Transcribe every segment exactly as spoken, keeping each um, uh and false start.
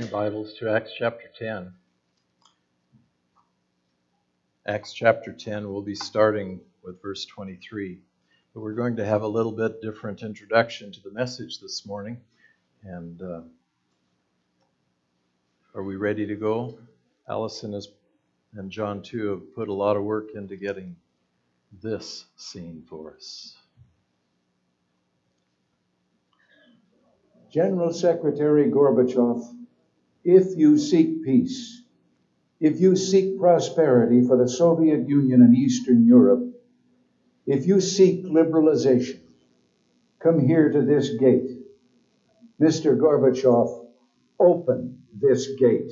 your Bibles to Acts chapter ten. Acts chapter ten, we'll be starting with verse twenty-three. But we're going to have a little bit different introduction to the message this morning. And uh, are we ready to go? Allison is, and John too have put a lot of work into getting this scene for us. General Secretary Gorbachev, if you seek peace, if you seek prosperity for the Soviet Union and Eastern Europe, if you seek liberalization, come here to this gate. Mister Gorbachev, open this gate.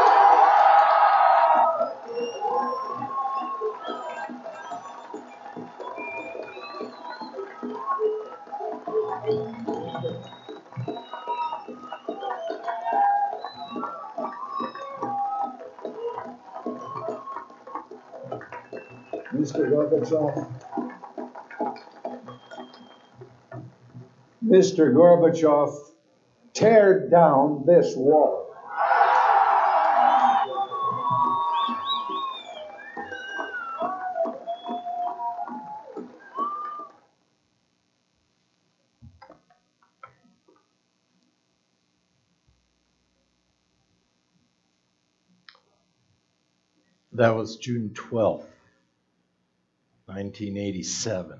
Mister Gorbachev, Mister Gorbachev, tear down this wall. That was June twelfth, nineteen eighty-seven.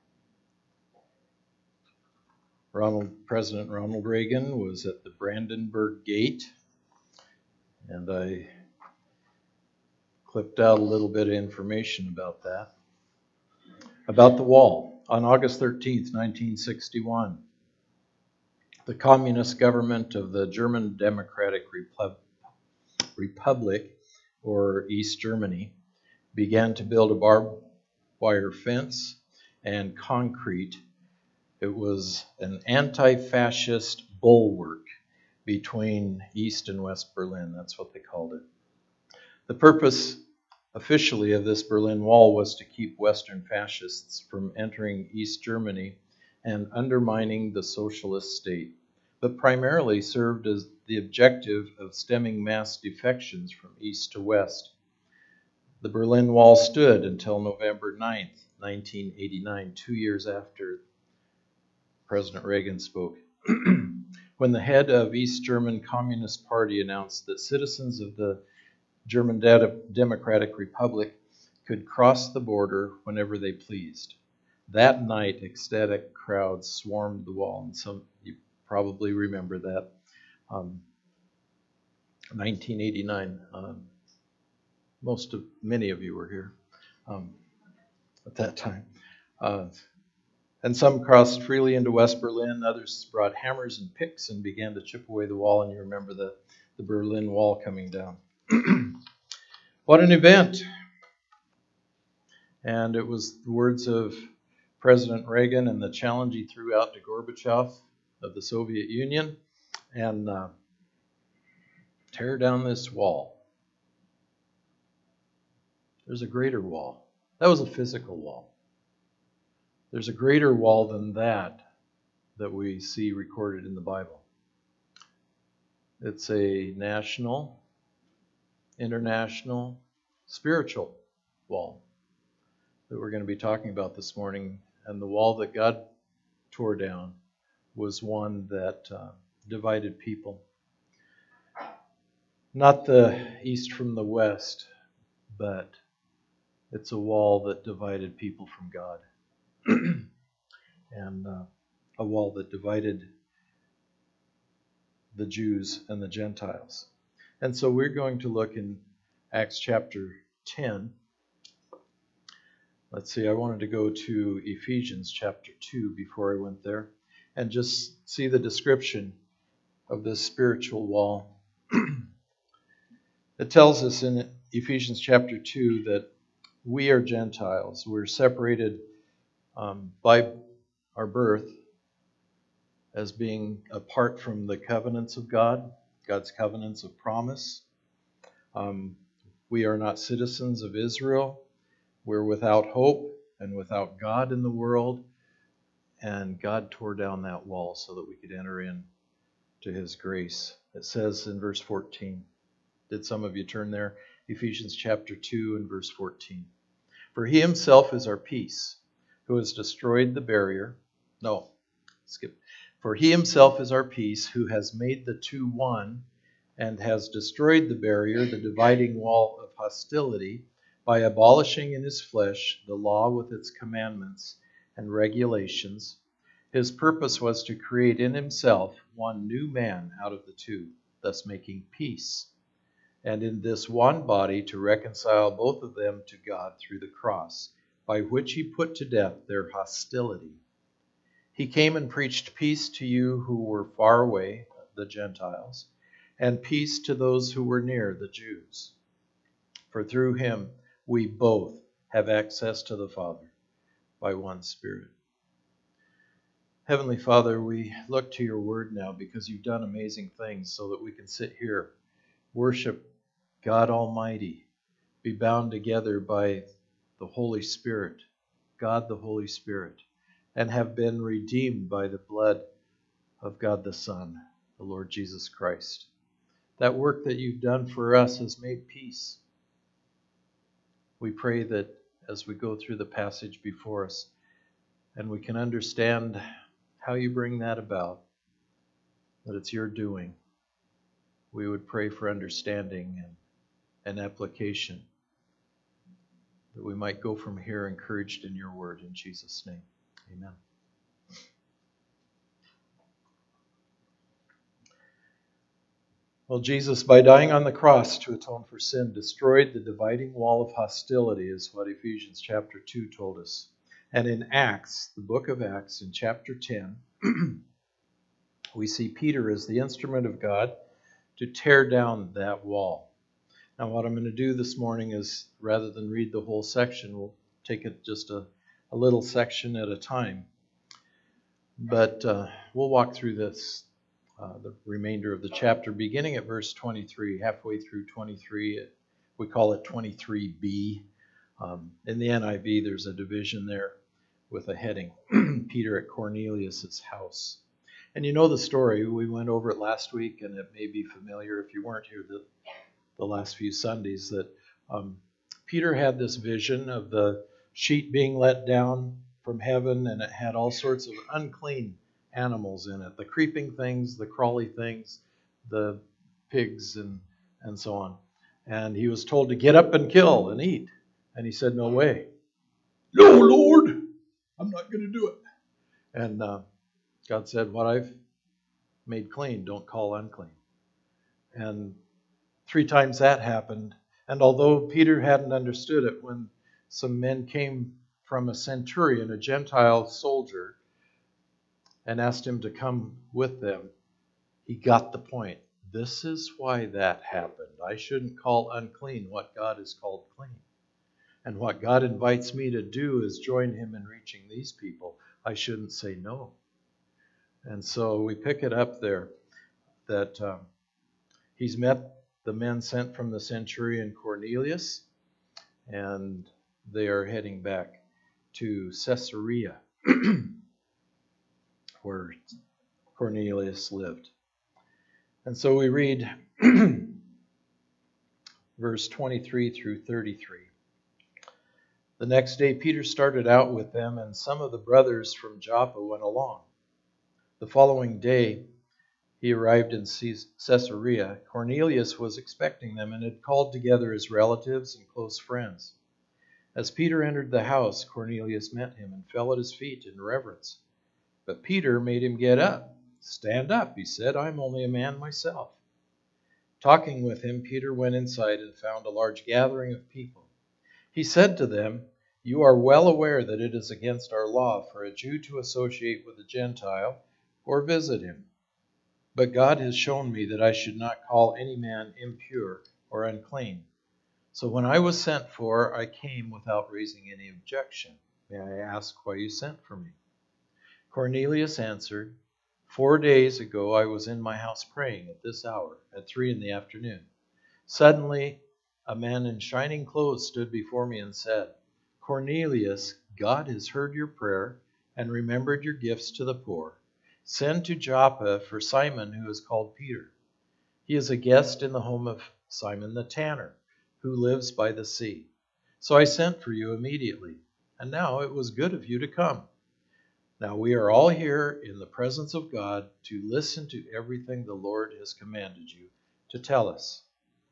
Ronald, President Ronald Reagan was at the Brandenburg Gate, and I clipped out a little bit of information about that. About the wall. On August thirteenth, nineteen sixty-one, the communist government of the German Democratic Repub- Republic, or East Germany, began to build a barbed wire fence and concrete. It was an anti-fascist bulwark between East and West Berlin. That's what they called it. The purpose officially of this Berlin Wall was to keep Western fascists from entering East Germany and undermining the socialist state, but primarily served as the objective of stemming mass defections from East to West. The Berlin Wall stood until November ninth, nineteen eighty-nine, two years after President Reagan spoke, when the head of East German Communist Party announced that citizens of the German De- Democratic Republic could cross the border whenever they pleased. That night, ecstatic crowds swarmed the wall, and some you probably remember that. Um, nineteen eighty-nine. Um, most of, many of you were here um, at that time. Uh, And some crossed freely into West Berlin. Others brought hammers and picks and began to chip away the wall. And you remember the, the Berlin Wall coming down. What an event. And it was the words of President Reagan and the challenge he threw out to Gorbachev of the Soviet Union. And uh, tear down this wall. There's a greater wall. That was a physical wall. There's a greater wall than that that we see recorded in the Bible. It's a national, international, spiritual wall that we're going to be talking about this morning. And the wall that God tore down was one that uh, divided people. Not the east from the west, but it's a wall that divided people from God. and uh, a wall that divided the Jews and the Gentiles. And so we're going to look in Acts chapter ten. Let's see, I wanted to go to Ephesians chapter two before I went there and just see the description of this spiritual wall. It tells us in Ephesians chapter two that we are Gentiles. We're separated um, by our birth as being apart from the covenants of God, God's covenants of promise. Um, we are not citizens of Israel. We're without hope and without God in the world. And God tore down that wall so that we could enter in to His grace It says in verse fourteen. Did some of you turn there? Ephesians chapter two and verse fourteen. For he himself is our peace, who has destroyed the barrier. No, skip. For he himself is our peace, who has made the two one, and has destroyed the barrier, the dividing wall of hostility, by abolishing in his flesh the law with its commandments and regulations. His purpose was to create in himself one new man out of the two, thus making peace, and in this one body to reconcile both of them to God through the cross, by which he put to death their hostility. He came and preached peace to you who were far away, the Gentiles, and peace to those who were near, the Jews. For through him we both have access to the Father by one Spirit. Heavenly Father, we look to your word now because you've done amazing things so that we can sit here, worship God Almighty, be bound together by the Holy Spirit, God the Holy Spirit, and have been redeemed by the blood of God the Son, the Lord Jesus Christ. That work that you've done for us has made peace. We pray that as we go through the passage before us and we can understand how you bring that about, that it's your doing, we would pray for understanding and, and application, that we might go from here encouraged in your word. In Jesus' name, amen. Well, Jesus, by dying on the cross to atone for sin, destroyed the dividing wall of hostility, is what Ephesians chapter two told us. And in Acts, the book of Acts, in chapter ten, we see Peter as the instrument of God to tear down that wall. Now, what I'm going to do this morning is, rather than read the whole section, we'll take it just a, a little section at a time. But uh, we'll walk through this, uh, the remainder of the chapter, beginning at verse twenty-three, halfway through twenty-three. We call it twenty-three b. Um, in the N I V, there's a division there with a heading, Peter at Cornelius' house. And you know the story. We went over it last week, and it may be familiar if you weren't here the, the last few Sundays, that um, Peter had this vision of the sheet being let down from heaven, and it had all sorts of unclean animals in it, the creeping things, the crawly things, the pigs, and, and so on. And he was told to get up and kill and eat. And he said, no way. No, Lord, I'm not going to do it. And uh, God said, what I've made clean, don't call unclean. And three times that happened. And although Peter hadn't understood it, when some men came from a centurion, a Gentile soldier, and asked him to come with them, he got the point. This is why that happened. I shouldn't call unclean what God has called clean. And what God invites me to do is join him in reaching these people. I shouldn't say no. And so we pick it up there that um, he's met the men sent from the centurion Cornelius, and they are heading back to Caesarea, where Cornelius lived. And so we read verse twenty-three through thirty-three. The next day Peter started out with them, and some of the brothers from Joppa went along. The following day he arrived in Caesarea. Cornelius was expecting them and had called together his relatives and close friends. As Peter entered the house, Cornelius met him and fell at his feet in reverence. But Peter made him get up. Stand up, he said. I'm only a man myself. Talking with him, Peter went inside and found a large gathering of people. He said to them, you are well aware that it is against our law for a Jew to associate with a Gentile or visit him. But God has shown me that I should not call any man impure or unclean. So when I was sent for, I came without raising any objection. May I ask why you sent for me? Cornelius answered, Four days ago I was in my house praying at this hour, at three in the afternoon. Suddenly a man in shining clothes stood before me and said, Cornelius, God has heard your prayer and remembered your gifts to the poor. Send to Joppa for Simon, who is called Peter. He is a guest in the home of Simon the tanner, who lives by the sea. So I sent for you immediately, and now it was good of you to come. Now we are all here in the presence of God to listen to everything the Lord has commanded you to tell us.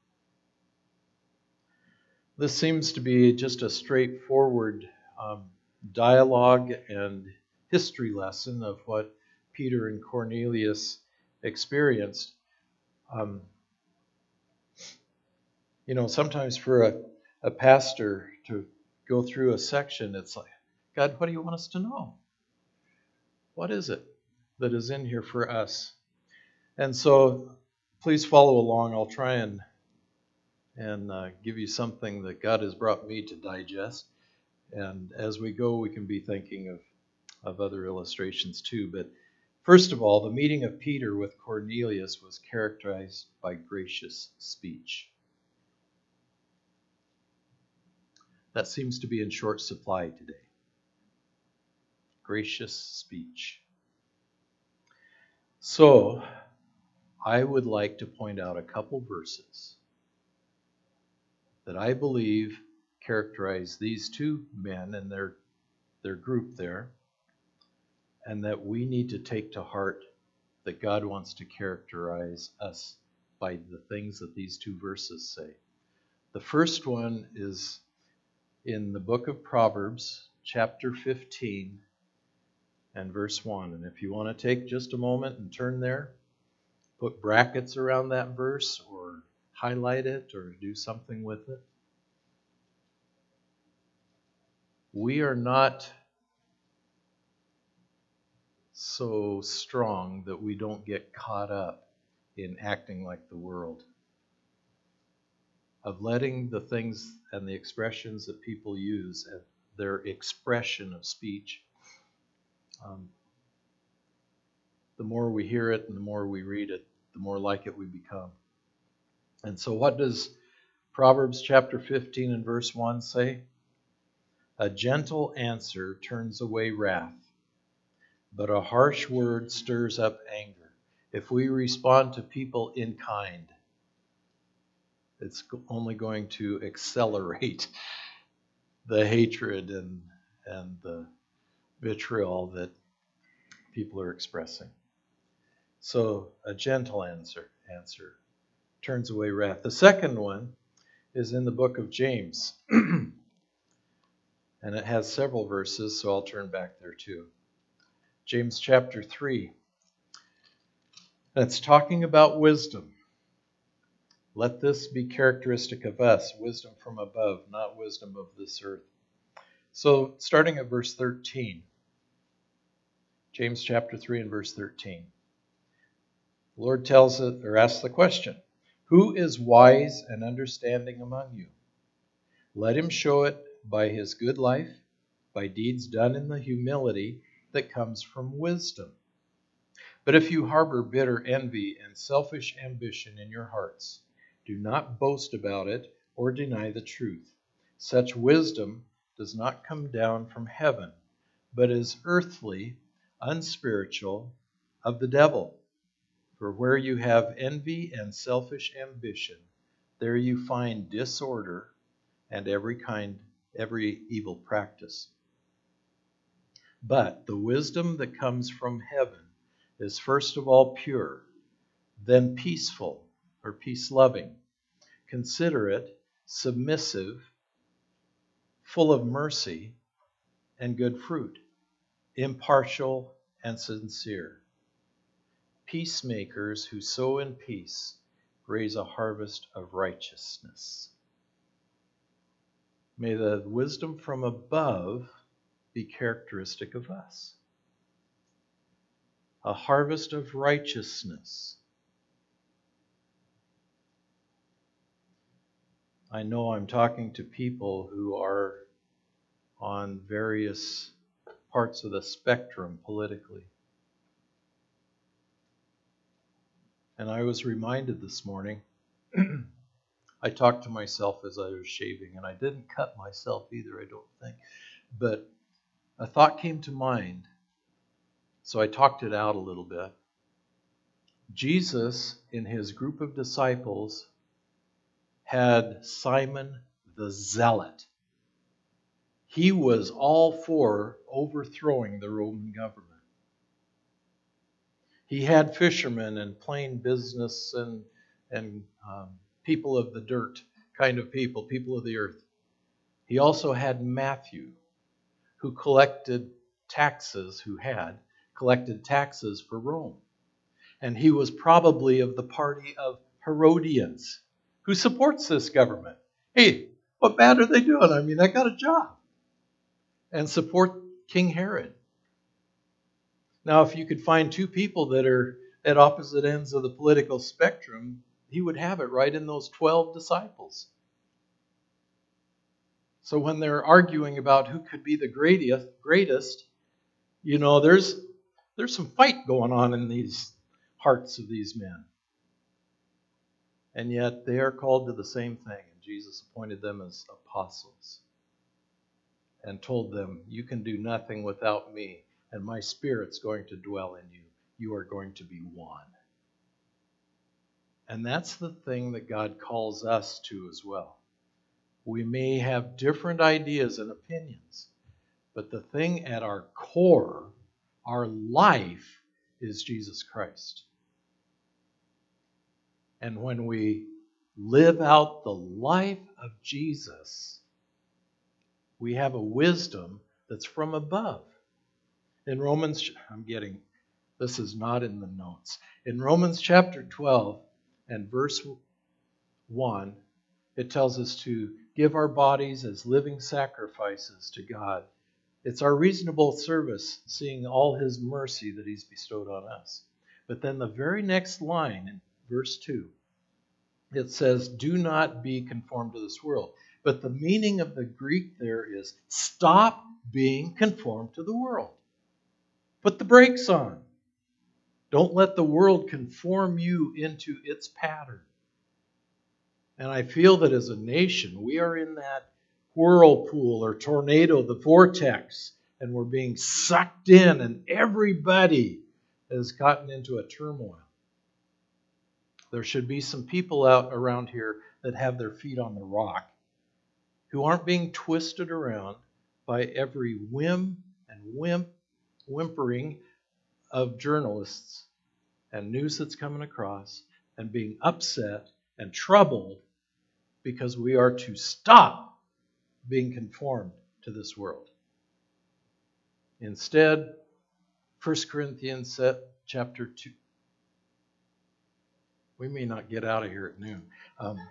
This seems to be just a straightforward um, dialogue and history lesson of what Peter and Cornelius experienced. Um, you know, sometimes for a, a pastor to go through a section, it's like, God, what do you want us to know? What is it that is in here for us? And so please follow along. I'll try and and uh, give you something that God has brought me to digest. And as we go, we can be thinking of, of other illustrations too. But first of all, the meeting of Peter with Cornelius was characterized by gracious speech. That seems to be in short supply today. Gracious speech. So, I would like to point out a couple verses that I believe characterize these two men and their, their group there, and that we need to take to heart that God wants to characterize us by the things that these two verses say. The first one is in the book of Proverbs, chapter fifteen, and verse one. And if you want to take just a moment and turn there, put brackets around that verse or highlight it or do something with it. We are not so strong that we don't get caught up in acting like the world, of letting the things and the expressions that people use as their expression of speech. Um, the more we hear it and the more we read it, the more like it we become. And so what does Proverbs chapter fifteen and verse one say? A gentle answer turns away wrath, but a harsh word stirs up anger. If we respond to people in kind, it's only going to accelerate the hatred and, and the vitriol that people are expressing. So a gentle answer, answer turns away wrath. The second one is in the book of James. And it has several verses, so I'll turn back there too. James chapter three. That's talking about wisdom. Let this be characteristic of us, wisdom from above, not wisdom of this earth. So starting at verse thirteen. James chapter three and verse thirteen. The Lord tells it, or asks the question, who is wise and understanding among you? Let him show it by his good life, by deeds done in the humility that comes from wisdom. But if you harbor bitter envy and selfish ambition in your hearts, do not boast about it or deny the truth. Such wisdom does not come down from heaven, but is earthly, unspiritual, of the devil. For where you have envy and selfish ambition, there you find disorder and every kind, every evil practice. But the wisdom that comes from heaven is first of all pure, then peaceful or peace-loving, considerate, submissive, full of mercy and good fruit, impartial and sincere. Peacemakers who sow in peace raise a harvest of righteousness. May the wisdom from above be characteristic of us. A harvest of righteousness. I know I'm talking to people who are on various parts of the spectrum politically. And I was reminded this morning, I talked to myself as I was shaving, and I didn't cut myself either, I don't think. But a thought came to mind, so I talked it out a little bit. Jesus, in his group of disciples, had Simon the Zealot. He was all for overthrowing the Roman government. He had fishermen and plain business and, and um, people of the dirt kind of people, people of the earth. He also had Matthew, who collected taxes, who had collected taxes for Rome. And he was probably of the party of Herodians, who supports this government. Hey, what bad are they doing? I mean, I got a job. And support King Herod. Now, if you could find two people that are at opposite ends of the political spectrum, he would have it right in those twelve disciples. So when they're arguing about who could be the greatest, greatest, you know, there's there's some fight going on in these hearts of these men. And yet they are called to the same thing. And Jesus appointed them as apostles and told them, you can do nothing without me, and my Spirit's going to dwell in you. You are going to be one. And that's the thing that God calls us to as well. We may have different ideas and opinions, but the thing at our core, our life, is Jesus Christ. And when we live out the life of Jesus, we have a wisdom that's from above. In Romans, I'm getting, this is not in the notes. In Romans chapter twelve and verse one, it tells us to give our bodies as living sacrifices to God. It's our reasonable service, seeing all His mercy that He's bestowed on us. But then the very next line, in verse two, it says, do not be conformed to this world. But the meaning of the Greek there is, stop being conformed to the world. Put the brakes on. Don't let the world conform you into its pattern. And I feel that as a nation, we are in that whirlpool or tornado, the vortex, and we're being sucked in, and everybody has gotten into a turmoil. There should be some people out around here that have their feet on the rock, who aren't being twisted around by every whim and wimp, whimpering of journalists and news that's coming across, and being upset and troubled because we are to stop being conformed to this world. Instead, First Corinthians chapter two. We may not get out of here at noon. Um,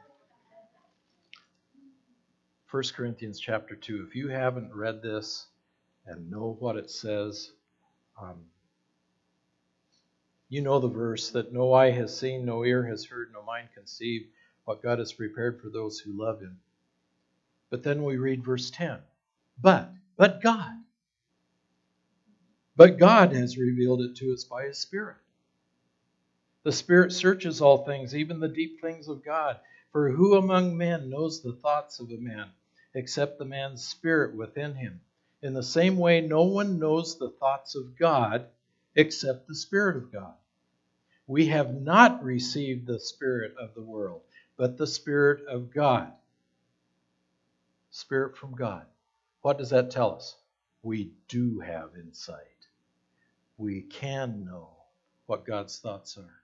First Corinthians chapter two. If you haven't read this and know what it says, um, you know the verse that no eye has seen, no ear has heard, no mind conceived what God has prepared for those who love Him. But then we read verse ten. But, but God. But God has revealed it to us by His Spirit. The Spirit searches all things, even the deep things of God. For who among men knows the thoughts of a man, except the man's spirit within him? In the same way, no one knows the thoughts of God, except the Spirit of God. We have not received the spirit of the world, but the Spirit of God. Spirit from God. What does that tell us? We do have insight. We can know what God's thoughts are.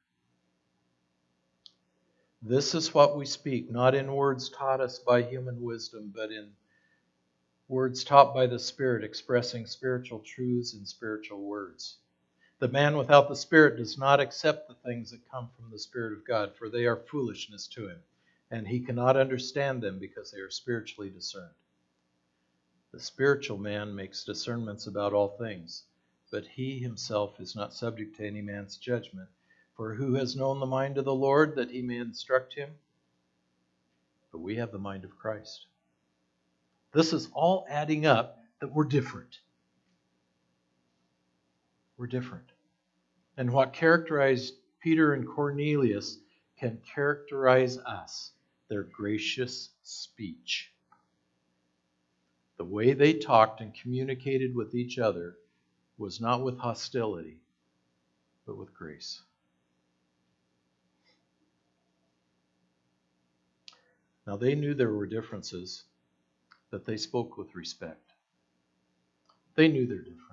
This is what we speak, not in words taught us by human wisdom, but in words taught by the Spirit, expressing spiritual truths in spiritual words. The man without the Spirit does not accept the things that come from the Spirit of God, for they are foolishness to him, and he cannot understand them because they are spiritually discerned. The spiritual man makes discernments about all things, but he himself is not subject to any man's judgment. For who has known the mind of the Lord that he may instruct him? But we have the mind of Christ. This is all adding up that we're different. We're different. And what characterized Peter and Cornelius can characterize us, their gracious speech. The way they talked and communicated with each other was not with hostility, but with grace. Now they knew there were differences, that they spoke with respect. They knew they're different.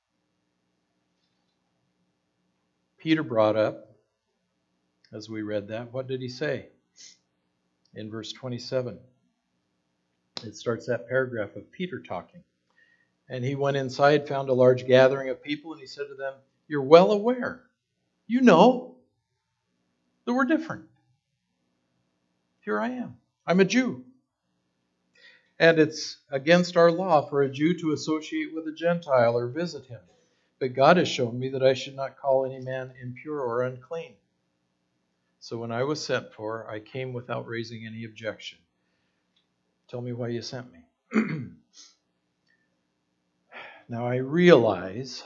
Peter brought up, as we read that, what did he say? In verse twenty-seven, it starts that paragraph of Peter talking. And he went inside, found a large gathering of people, and he said to them, "You're well aware, you know, that we're different. Here I am. I'm a Jew. And it's against our law for a Jew to associate with a Gentile or visit him. But God has shown me that I should not call any man impure or unclean. So when I was sent for, I came without raising any objection. Tell me why you sent me." Now I realize,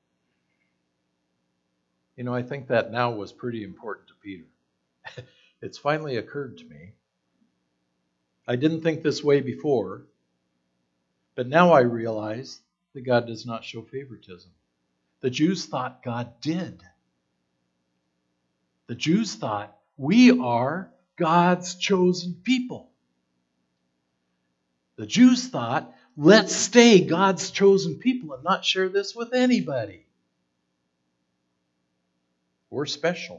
you know, I think that now was pretty important to Peter. It's finally occurred to me. I didn't think this way before, but now I realize that God does not show favoritism. The Jews thought God did. The Jews thought, we are God's chosen people. The Jews thought, let's stay God's chosen people and not share this with anybody. We're special.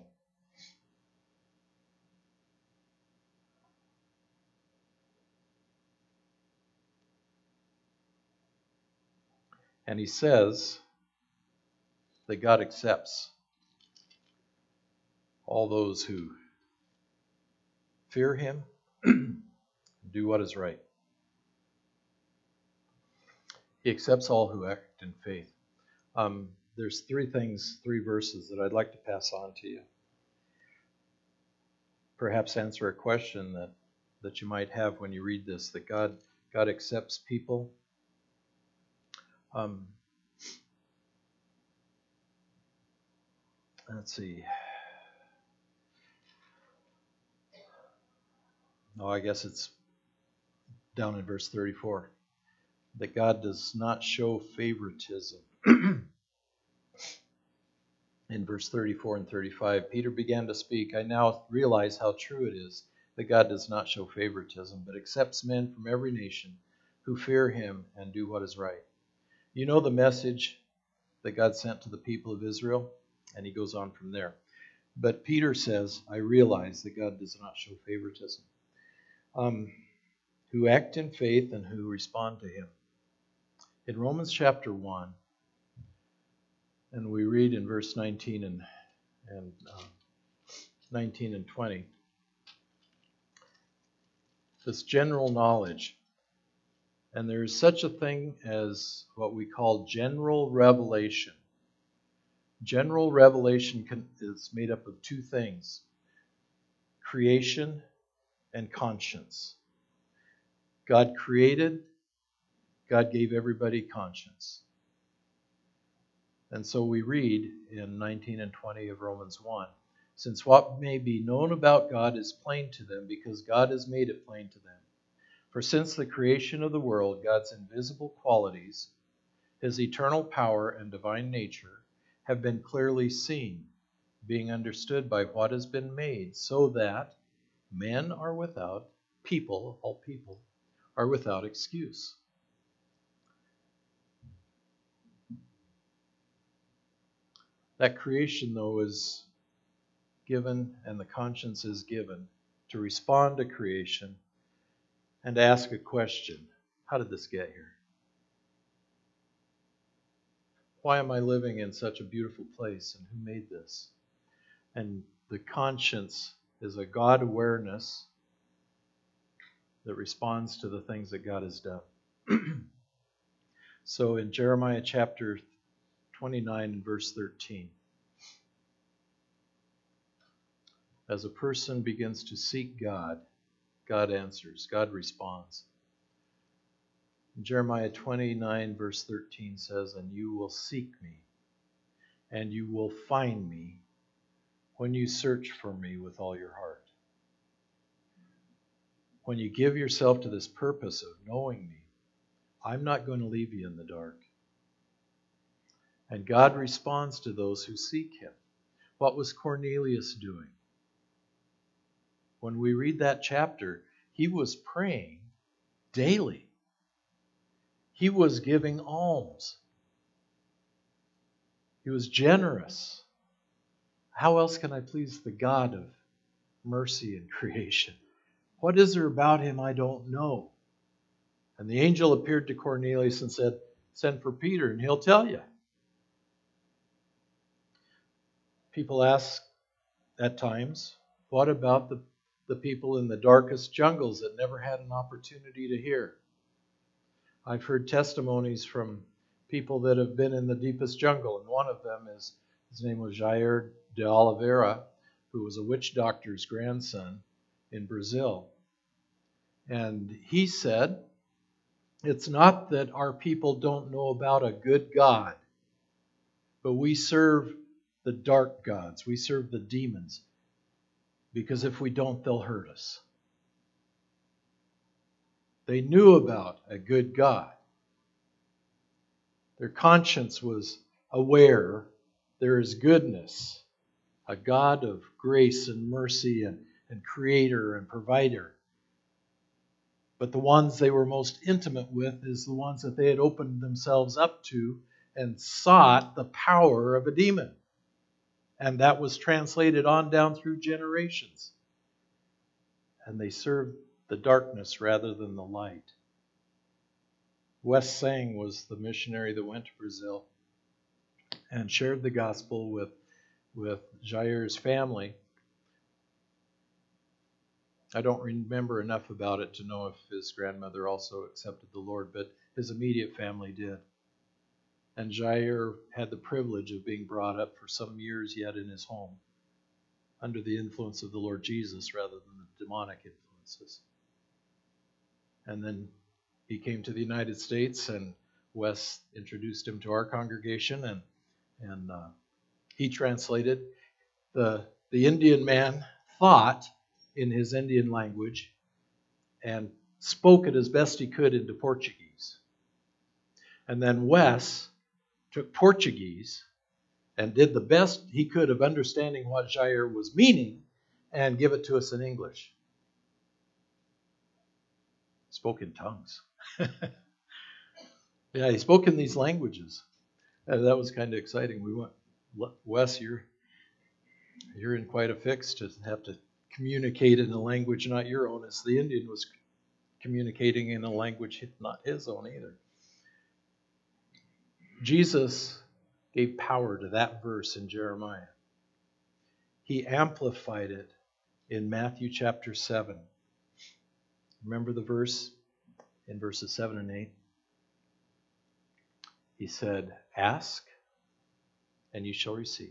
And he says that God accepts all those who fear him and do what is right. He accepts all who act in faith. Um, there's three things, three verses that I'd like to pass on to you. Perhaps answer a question that, that you might have when you read this, that God, God accepts people. Um, let's see. No, I guess it's down in verse thirty-four. That God does not show favoritism. In verse thirty-four and thirty-five, Peter began to speak. I now realize how true it is that God does not show favoritism, but accepts men from every nation who fear him and do what is right. You know the message that God sent to the people of Israel? And he goes on from there. But Peter says, I realize that God does not show favoritism. Um, who act in faith and who respond to him. In Romans chapter one, and we read in verse nineteen and, and uh, nineteen and twenty, this general knowledge. And there is such a thing as what we call general revelation. General revelation can, is made up of two things: creation and conscience. God created, God gave everybody conscience. And so we read in nineteen and twenty of Romans one, since what may be known about God is plain to them, because God has made it plain to them. For since the creation of the world, God's invisible qualities, his eternal power and divine nature, have been clearly seen, being understood by what has been made, so that men are without, people, all people, are without excuse. That creation, though, is given, and the conscience is given, to respond to creation and to ask a question. How did this get here? Why am I living in such a beautiful place, and who made this? And the conscience is a God awareness that responds to the things that God has done. So in Jeremiah chapter twenty-nine and verse thirteen, as a person begins to seek God, God answers, God responds. Jeremiah twenty-nine verse thirteen says, and you will seek me, and you will find me when you search for me with all your heart. When you give yourself to this purpose of knowing me, I'm not going to leave you in the dark. And God responds to those who seek him. What was Cornelius doing? When we read that chapter, He was praying daily. He was giving alms. He was generous. How else can I please the God of mercy and creation? What is there about him I don't know? And the angel appeared to Cornelius and said, send for Peter and he'll tell you. People ask at times, what about the, the people in the darkest jungles that never had an opportunity to hear? I've heard testimonies from people that have been in the deepest jungle, and one of them is, his name was Jair de Oliveira, who was a witch doctor's grandson in Brazil. And he said, it's not that our people don't know about a good God, but we serve the dark gods. We serve the demons. Because if we don't, they'll hurt us. They knew about a good God. Their conscience was aware there is goodness, a God of grace and mercy and, and creator and provider. But the ones they were most intimate with is the ones that they had opened themselves up to and sought the power of a demon. And that was translated on down through generations. And they served the darkness rather than the light. Wes Sang was the missionary that went to Brazil and shared the gospel with, with Jair's family. I don't remember enough about it to know if his grandmother also accepted the Lord, but his immediate family did. And Jair had the privilege of being brought up for some years yet in his home, under the influence of the Lord Jesus rather than the demonic influences. And then he came to the United States, and Wes introduced him to our congregation, and and uh, he translated. The, the Indian man thought in his Indian language and spoke it as best he could into Portuguese. And then Wes took Portuguese and did the best he could of understanding what Jair was meaning and give it to us in English. Spoke in tongues. Yeah, he spoke in these languages. Uh, that was kind of exciting. We went, Wes, you're you're in quite a fix to have to communicate in a language not your own, as the Indian was communicating in a language not his own either. Jesus gave power to that verse in Jeremiah. He amplified it in Matthew chapter seven. Remember the verse in verses seven and eight? He said, ask and you shall receive.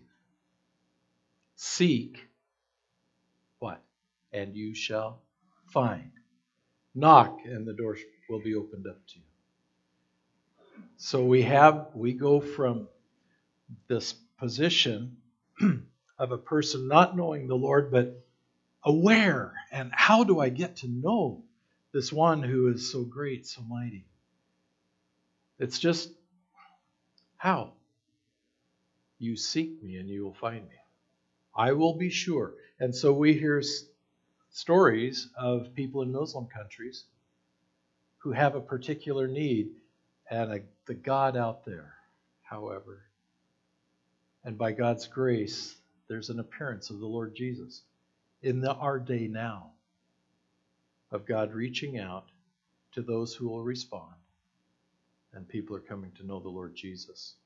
Seek, what? And you shall find. Knock and the door will be opened up to you. So we have, we go from this position of a person not knowing the Lord, but aware. And how do I get to know this one who is so great, so mighty? It's just, how? You seek me and you will find me. I will be sure. And so we hear s- stories of people in Muslim countries who have a particular need, and a, the God out there, however. And by God's grace, there's an appearance of the Lord Jesus in the, our day now, of God reaching out to those who will respond. And people are coming to know the Lord Jesus.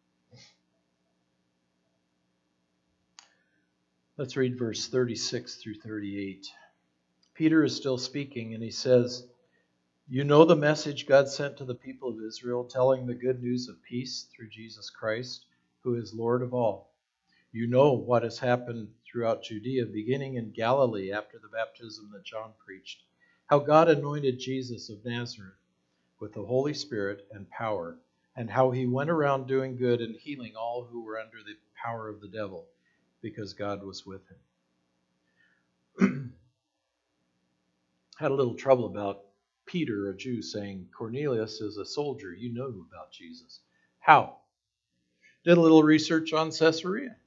Let's read verse thirty-six through thirty-eight. Peter is still speaking, and he says, you know the message God sent to the people of Israel, telling the good news of peace through Jesus Christ, who is Lord of all. You know what has happened throughout Judea, beginning in Galilee after the baptism that John preached, how God anointed Jesus of Nazareth with the Holy Spirit and power, and how he went around doing good and healing all who were under the power of the devil, because God was with him. Had a little trouble about Peter, a Jew, saying, Cornelius is a soldier. You know about Jesus. How? Did a little research on Caesarea.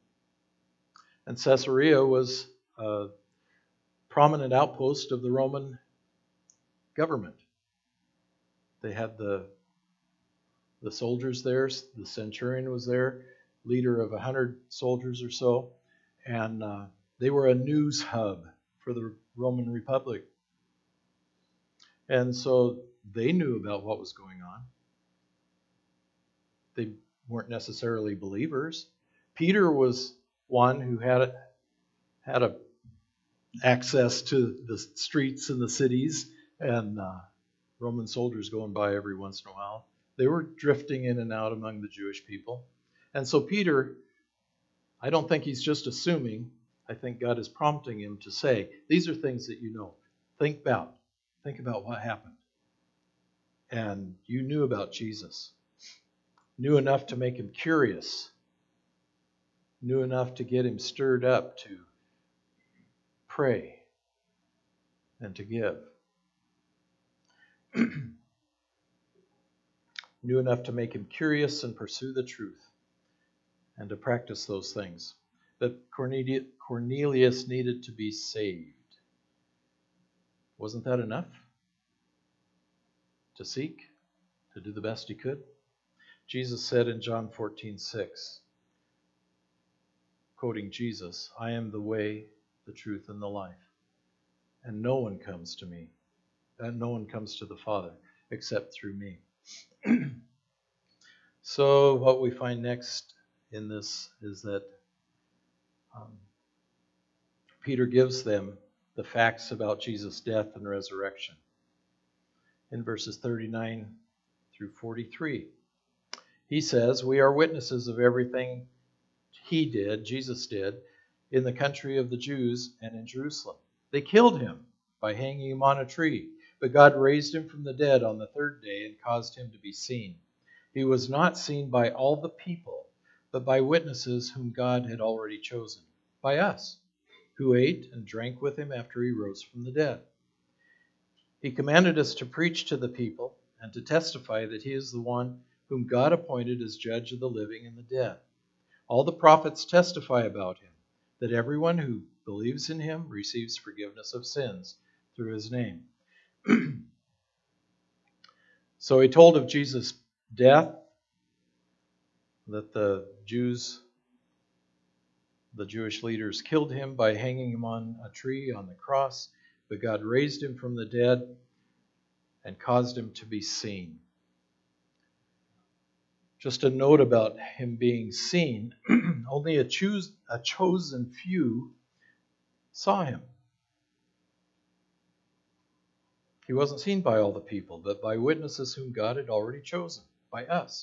And Caesarea was a prominent outpost of the Roman government. They had the, the soldiers there. The centurion was there, leader of a hundred soldiers or so. And uh, they were a news hub for the Roman Republic. And so they knew about what was going on. They weren't necessarily believers. Peter was one who had had a access to the streets and the cities, and uh, Roman soldiers going by every once in a while. They were drifting in and out among the Jewish people. And so Peter, I don't think he's just assuming. I think God is prompting him to say, these are things that you know. Think about. Think about what happened. And you knew about Jesus. Knew enough to make him curious. Knew enough to get him stirred up to pray and to give. Knew enough to make him curious and pursue the truth and to practice those things. That Cornelius needed to be saved. Wasn't that enough? To seek, to do the best he could? Jesus said in John fourteen six, quoting Jesus, I am the way, the truth, and the life. And no one comes to me, and no one comes to the Father except through me. So what we find next in this is that um, Peter gives them the facts about Jesus' death and resurrection. In verses thirty-nine through forty-three, he says, we are witnesses of everything he did, Jesus did, in the country of the Jews and in Jerusalem. They killed him by hanging him on a tree, but God raised him from the dead on the third day and caused him to be seen. He was not seen by all the people, but by witnesses whom God had already chosen, by us, who ate and drank with him after he rose from the dead. He commanded us to preach to the people and to testify that he is the one whom God appointed as judge of the living and the dead. All the prophets testify about him, that everyone who believes in him receives forgiveness of sins through his name. So he told of Jesus' death, that the Jews, the Jewish leaders, killed him by hanging him on a tree on the cross, but God raised him from the dead and caused him to be seen. Just a note about him being seen, only a, choose, a chosen few saw him. He wasn't seen by all the people, but by witnesses whom God had already chosen, by us.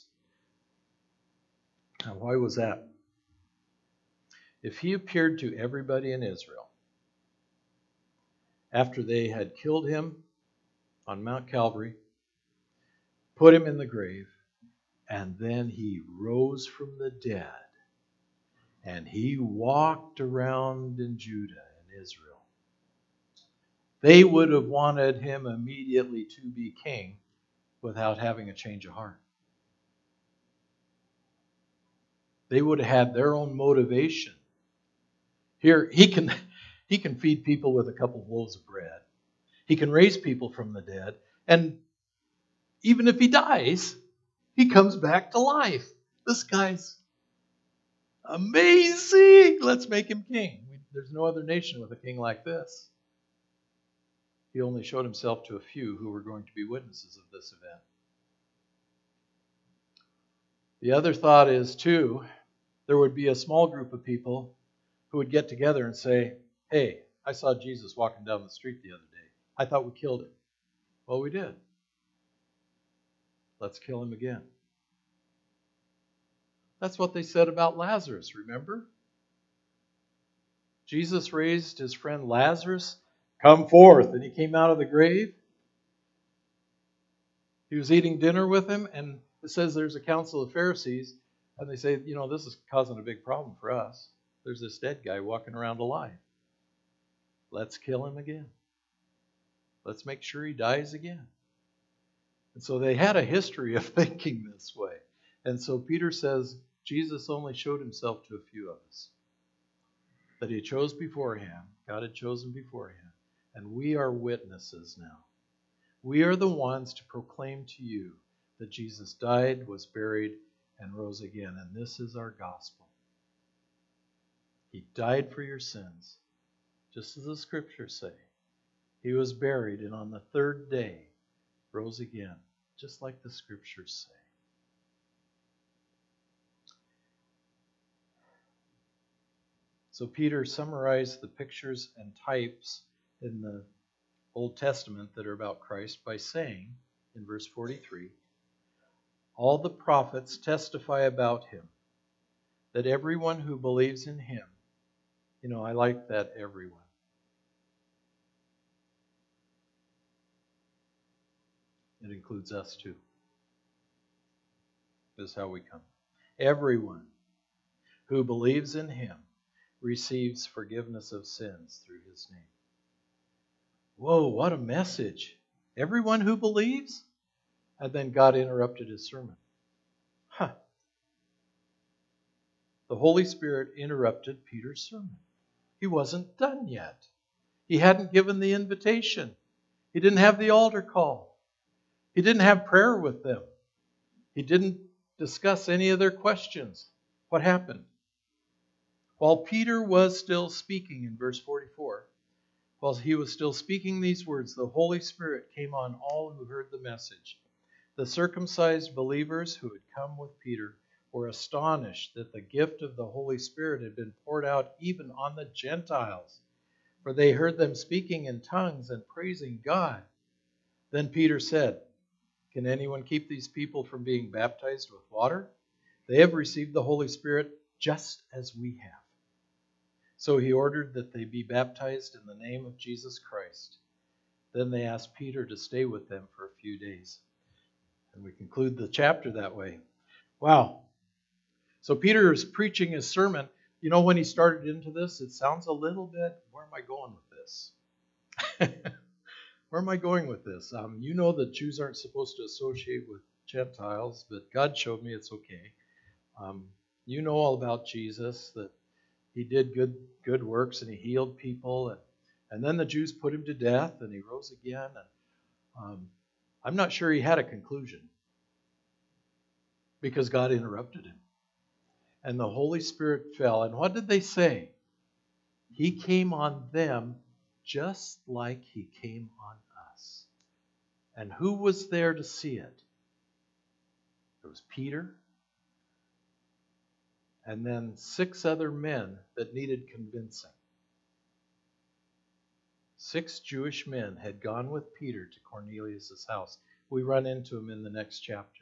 Now, why was that? If he appeared to everybody in Israel after they had killed him on Mount Calvary, put him in the grave, and then he rose from the dead, and he walked around in Judah and Israel, they would have wanted him immediately to be king without having a change of heart. They would have had their own motivation. Here, he can, he can feed people with a couple of loaves of bread. He can raise people from the dead. And even if he dies, he comes back to life. This guy's amazing. Let's make him king. There's no other nation with a king like this. He only showed himself to a few who were going to be witnesses of this event. The other thought is, too, there would be a small group of people who would get together and say, hey, I saw Jesus walking down the street the other day. I thought we killed him. Well, we did. Let's kill him again. That's what they said about Lazarus, remember? Jesus raised his friend Lazarus, come forth, and he came out of the grave. He was eating dinner with him, and it says there's a council of Pharisees, and they say, you know, this is causing a big problem for us. There's this dead guy walking around alive. Let's kill him again. Let's make sure he dies again. And so they had a history of thinking this way. And so Peter says, Jesus only showed himself to a few of us. That he chose beforehand. God had chosen beforehand. And we are witnesses now. We are the ones to proclaim to you that Jesus died, was buried, and rose again. And this is our gospel. He died for your sins, just as the scriptures say. He was buried, and on the third day rose again, just like the scriptures say. So Peter summarized the pictures and types in the Old Testament that are about Christ by saying, in verse forty-three, all the prophets testify about him, that everyone who believes in him, you know, I like that everyone. It includes us too. This is how we come. Everyone who believes in him receives forgiveness of sins through his name. Whoa, what a message. Everyone who believes? And then God interrupted his sermon. Huh. The Holy Spirit interrupted Peter's sermon. He wasn't done yet. He hadn't given the invitation. He didn't have the altar call. He didn't have prayer with them. He didn't discuss any of their questions. What happened? While Peter was still speaking in verse forty-four, while he was still speaking these words, the Holy Spirit came on all who heard the message. The circumcised believers who had come with Peter were astonished that the gift of the Holy Spirit had been poured out even on the Gentiles, for they heard them speaking in tongues and praising God. Then Peter said, "Can anyone keep these people from being baptized with water? They have received the Holy Spirit just as we have." So he ordered that they be baptized in the name of Jesus Christ. Then they asked Peter to stay with them for a few days. And we conclude the chapter that way. Wow. So Peter is preaching his sermon. You know, when he started into this, it sounds a little bit, where am I going with this? Where am I going with this? Um, you know that Jews aren't supposed to associate with Gentiles, but God showed me it's okay. Um, you know all about Jesus, that he did good good works and he healed people. And, and then the Jews put him to death and he rose again. And um, I'm not sure he had a conclusion because God interrupted him. And the Holy Spirit fell. And what did they say? He came on them just like he came on us. And who was there to see it? There was Peter, and then six other men that needed convincing. Six Jewish men had gone with Peter to Cornelius' house. We run into him in the next chapter.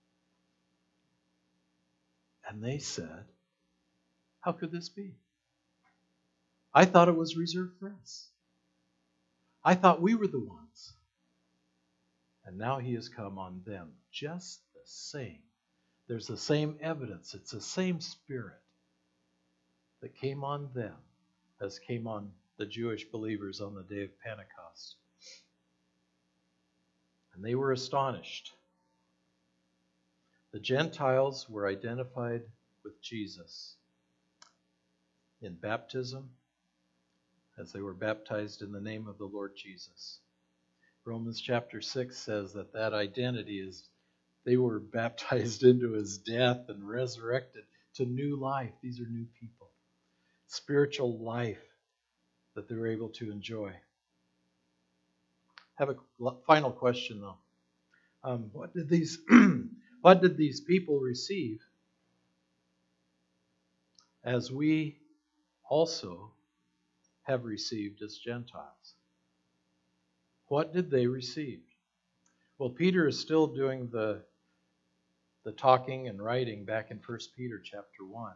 And they said, "How could this be? I thought it was reserved for us. I thought we were the ones. And now he has come on them just the same." There's the same evidence. It's the same Spirit that came on them as came on the Jewish believers on the day of Pentecost. And they were astonished. The Gentiles were identified with Jesus in baptism as they were baptized in the name of the Lord Jesus. Romans chapter six says that that identity is they were baptized into his death and resurrected to new life. These are new people. Spiritual life that they were able to enjoy. I have a final question though. Um, what did these what did these people receive as we also have received as Gentiles? What did they receive? Well, Peter is still doing the the talking and writing back in First Peter chapter one.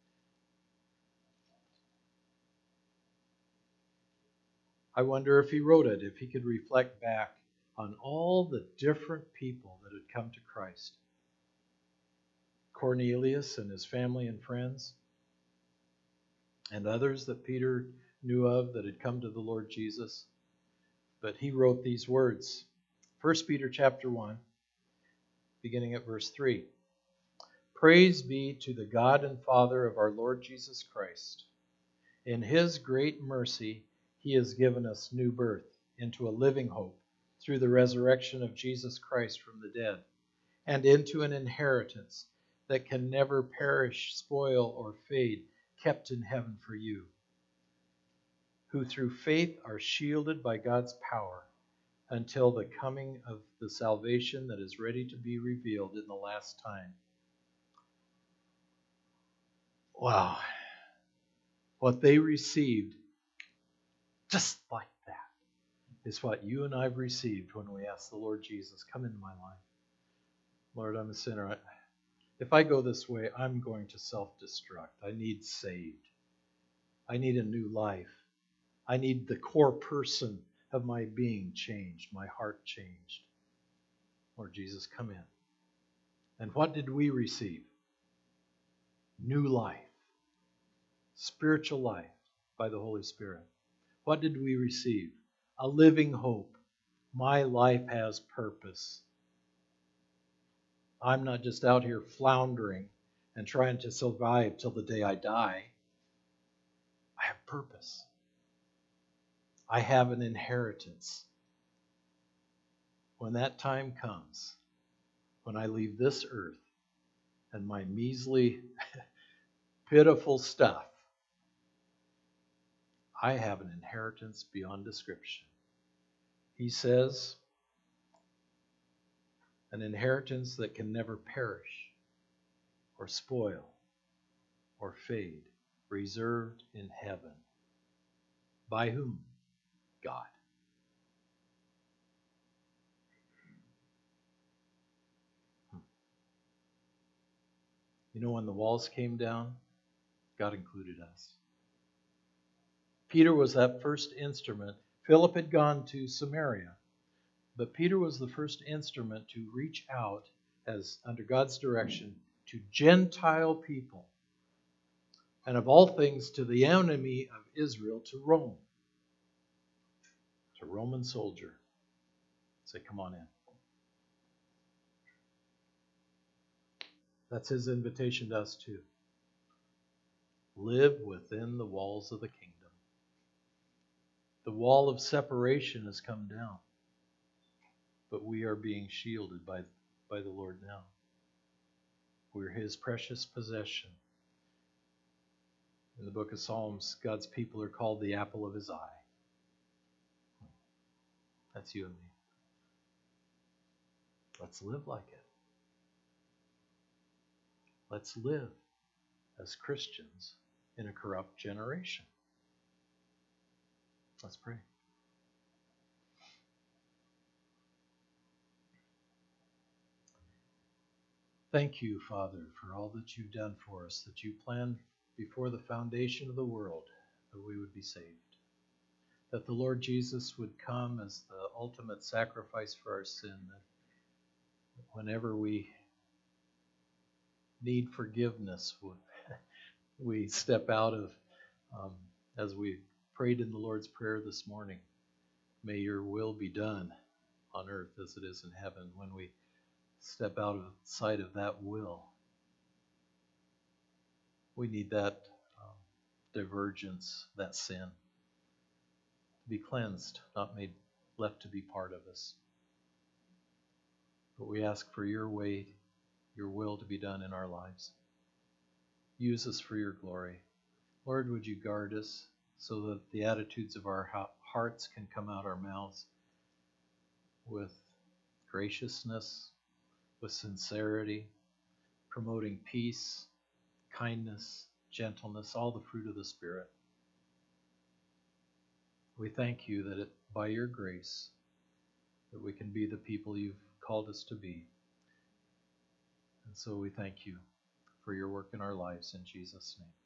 I wonder if he wrote it, if he could reflect back on all the different people that had come to Christ. Cornelius and his family and friends, and others that Peter knew of that had come to the Lord Jesus. But he wrote these words. First Peter chapter one, beginning at verse three. Praise be to the God and Father of our Lord Jesus Christ. In his great mercy, he has given us new birth into a living hope through the resurrection of Jesus Christ from the dead, and into an inheritance that can never perish, spoil, or fade, kept in heaven for you, who through faith are shielded by God's power until the coming of the salvation that is ready to be revealed in the last time. Wow. What they received, just like that, is what you and I've received when we ask the Lord Jesus, come into my life. Lord, I'm a sinner. If I go this way, I'm going to self-destruct. I need saved. I need a new life. I need the core person of my being changed, my heart changed. Lord Jesus, come in. And what did we receive? New life. Spiritual life by the Holy Spirit. What did we receive? A living hope. My life has purpose. I'm not just out here floundering and trying to survive till the day I die. I have purpose. I have an inheritance. When that time comes, when I leave this earth and my measly, pitiful stuff, I have an inheritance beyond description. He says, an inheritance that can never perish or spoil or fade, reserved in heaven. By whom? God. You know, when the walls came down, God included us. Peter was that first instrument. Philip had gone to Samaria, but Peter was the first instrument to reach out, as under God's direction, to Gentile people, and of all things to the enemy of Israel, to Rome, to Roman soldier. Say, come on in. That's his invitation to us too. Live within the walls of the kingdom. The wall of separation has come down, but we are being shielded by, by the Lord now. We're his precious possession. In the book of Psalms, God's people are called the apple of his eye. That's you and me. Let's live like it. Let's live as Christians in a corrupt generation. Let's pray. Thank you, Father, for all that you've done for us, that you planned before the foundation of the world that we would be saved, that the Lord Jesus would come as the ultimate sacrifice for our sin, that whenever we need forgiveness, we step out of, um, as we prayed in the Lord's Prayer this morning, may your will be done on earth as it is in heaven. When we step out of sight of that will, we need that um, divergence, that sin, to be cleansed, not made left to be part of us. But we ask for your way, your will to be done in our lives. Use us for your glory. Lord, would you guard us so that the attitudes of our hearts can come out our mouths with graciousness, with sincerity, promoting peace, kindness, gentleness, all the fruit of the Spirit. We thank you that it, by your grace, that we can be the people you've called us to be. And so we thank you for your work in our lives in Jesus' name.